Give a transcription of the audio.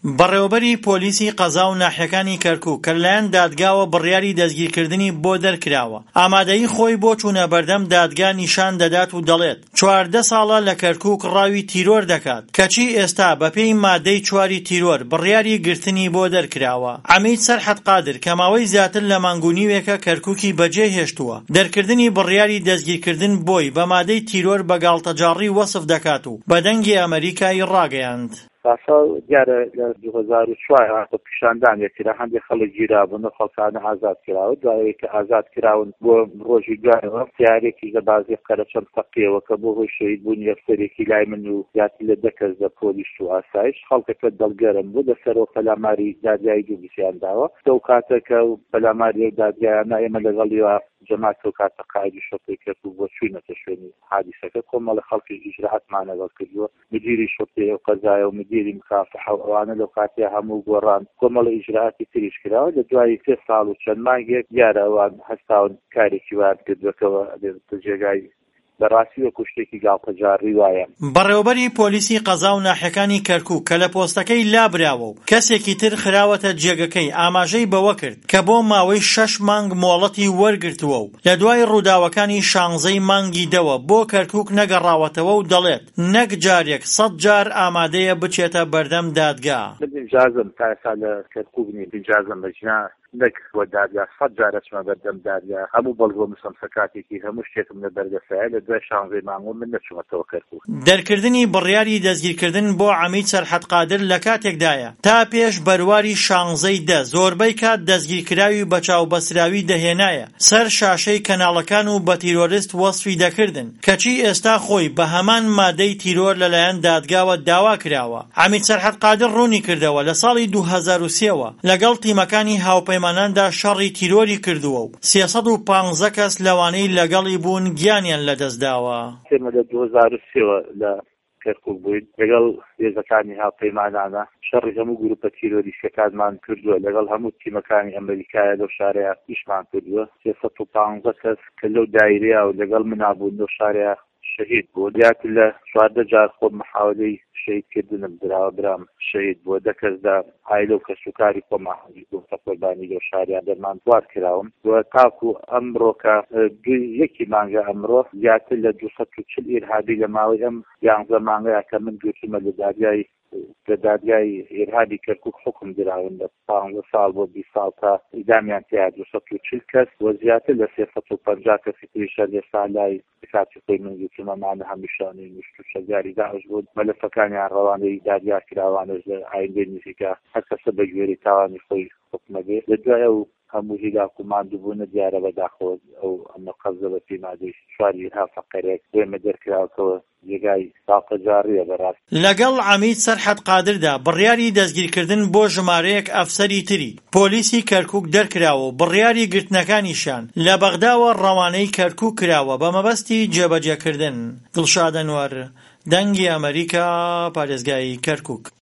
بەڕێوەبەری پۆلیسی قەزا و ناحیەکانی کەرکووک کە لەلایەن دادگاوە بڕیاری دەستگیرکردنی بۆ دەرکراوە. ئامادەیی خۆی بۆ چوونە بەردەم دادگا نیشان دەدات و دەڵێت 14 ساڵە لە کەرکووک ڕاوی تیرۆر دەکات، کەچی ئێستا بەپێی مادەی 4 تیرۆر بڕیاری گرتنی بۆ دەرکراوە. عەمید سەرحەد قادر کە ماوەی زیاتر لە مانگ و نیوێکە کەرکووکی بەجێهێشتووە، دەرکردنی بڕیاری دەستگیرکردن بۆی بە مادەی تیرۆر بە گاڵتەجاڕی وەسف دەکات و بە دەنگی ئەمریکای ڕاگەیاند. پاشا دیارە لە 2004 هاتە پیشاندانێکرا هەندێک خەڵک گیرابوون و خەڵکانە ئازاد کراوە. دوایەوەی کە ئازاد کراون بۆ ڕۆژی دوایەوە پرسیارێکی لە بازی قەرە چەند تەقیەوە کە بۆ هۆی شەهیدبوونی ئەفسەرێکی لای من و زیاتر لە 10 کەس لە پۆلیس و ئاسایش خەڵکەکە دڵگەرم بوو لەسەرەوە پەلاماری دادگای دووبیسیان داوە. لەو کاتێکە و پەلاماری دادگایانە ئێمە لەگەڵیەوە جەماعەت و کاتە قایدی شۆپێک کرد و بۆ چووینەتە شوێنی حادیسەکە. کۆمەڵە خەڵکی ئیجراعەتمان لەگەڵ کردووە، مدیری شۆپێ و قەزایە و مدیری مکافحە و ئەوانە لەو کاتێ هەموو گۆڕان کۆمەڵە ئیجراعەتی تریش کراوە. لە دوای 3 ساڵ و چەند مانگێک دیارە ئەوان هەستاون کارێکی وان کردوەکەوە جێگای بەڕاستی وەکو شتێکی گاڵتەجاڕی وایە. بەڕێوەبەری پۆلیسی قەزا و ناحیەکانی کەرکووک کە لە پۆستەکەی لابراوە و کەسێکی تر خراوەتە جێگەکەی ئاماژەی بەوە کرد کە بۆ ماوەی 6 مانگ مۆڵەتی وەرگرتووە و لە دوای ڕووداوەکانی 16 مانگی دەوە بۆ کەرکووک نەگەڕاوەتەوە و دەڵێت نەک جارێک 100 جار ئامادەیە بچێتە بەردەم دادگا. ئیجازەم تا ئێستا لە کەرکووک نیە، ئیجازەم بەجنا نەک وە دادگا 100 جارە چمە بەردەم دادگا. هەموو بەڵگۆ مسەمسەکاتێکی هەموو شتێکم لە بەردەسایە لە دوای 16 مانگ من نەچوومەتەوە کەرکووک. دەرکردنی بڕیاری دەستگیرکردن بۆ عەمید سەرحەد قادر لە کاتێکدایە تا پێش بەرواری 16 دە زۆربەی کات دەستگیرکراوی بەچاوبەسراوی دەهێنایە سەر شاشەی کەناڵەکان و بە تیرۆریست وەسفی دەکردن، کەچی ئێستا خۆی بە هەمان مادەی تیرۆر لەلایەن دادگاوە داوا کراوە. عەمید سەرحەد قادر ڕوونی کردەوە لە ساڵی 2003ەوە لەگەڵ تیمەکانی هاوپەیماناندا شەڕی تیرۆری کردووە و 315 کەس لەوانەی لەگەڵی بوون گیانیان لەدەستداوە. لە 2003ەوە لە کەرکووک بووین لەگەڵ هێزەکانی هاوپەیمانانە شەڕی هەموو گروپە تیرۆریستەکانمان کردووە، لەگەڵ هەموو تیمەکانی ئەمریکایە لەو شارەیە ئیشمان کردووە. 315 کەس کە لەو دایرەیە و لەگەڵ منابوون لەو شارەیە شەهید بوو. دیاتر لە 14 جار خۆ محاولەی شەهیدکردنم دراوە، برام شەهید بووە. 10 کەسدا ئایلە و کەسوکاری خۆماحەوی بووم قوربانی لەو شاریان دەرمان دوار کراوم. تاکو ئەمڕۆکە یەکی مانگە ئەمڕۆ زیاتر لە 240 ئیرهابی لە ماوەی ئەم 11 مانگەیە کە من گرتومە لە دادگای ئیرهابی کەرکووک حکم دراون لە 15 ساڵ بۆ 20 ساڵ تا ئیدامیان تیا 240 کەس و زیاتر لە 350 کەسی تریشە لێستا لای کاتی خۆی من گرتومەمانە هەمیشانەی مشت و شەرگاری داعش بوون. مەلەفەکانیان ڕەوانەی دادگا کراوانش لە ئایندەی نزیکە هەر کەسە بە گوێرەی تاوانی خۆی حکمە بێ. لە دوایە و هەموو هیلاک و ماندووبوونە دیارە بەداخۆ ئەو ئەمە قەزە بە پێی مادەی 4 فەقەرێک دوێمە دەرکراوەوە جێگای گاڵتەجاڕیە بەڕاست. لەگەڵ عەمید سەرحەد قادردا بڕیاری دەستگیرکردن بۆ ژمارەیەک ئەفسەری تری پۆلیسی کەرکووک دەرکراوە و بڕیاری گرتنەکانیشان لە بەغداوە ڕەوانەی کەرکووک کراوە بە مەبەستی جێبەجێکردن. دڵشاد ئەنوەر، دەنگی ئەمریکا، پارێزگای کەرکووک.